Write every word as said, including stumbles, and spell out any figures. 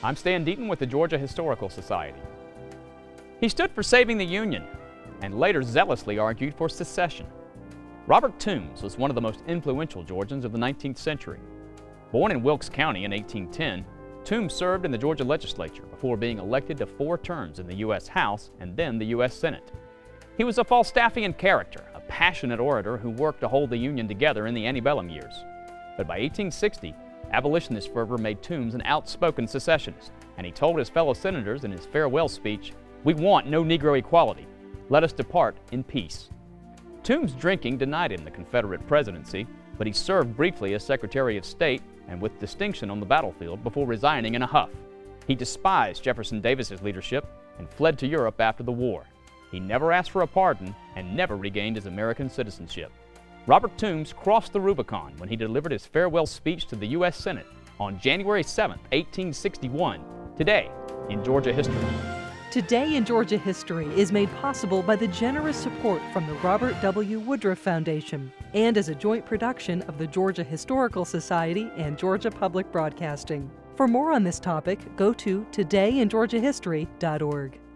I'm Stan Deaton with the Georgia Historical Society. He stood for saving the Union and later zealously argued for secession. Robert Toombs was one of the most influential Georgians of the nineteenth century. Born in Wilkes County in eighteen ten, Toombs served in the Georgia legislature before being elected to four terms in the U S House and then the U S Senate. He was a Falstaffian character, a passionate orator who worked to hold the Union together in the antebellum years. But by eighteen sixty, abolitionist fervor made Toombs an outspoken secessionist, and he told his fellow senators in his farewell speech, "We want no Negro equality. Let us depart in peace." Toombs' drinking denied him the Confederate presidency, but he served briefly as Secretary of State and with distinction on the battlefield before resigning in a huff. He despised Jefferson Davis's leadership and fled to Europe after the war. He never asked for a pardon and never regained his American citizenship. Robert Toombs crossed the Rubicon when he delivered his farewell speech to the U S Senate on January seventh, eighteen sixty-one, today in Georgia history. Today in Georgia History is made possible by the generous support from the Robert W. Woodruff Foundation and is a joint production of the Georgia Historical Society and Georgia Public Broadcasting. For more on this topic, go to today in georgia history dot org.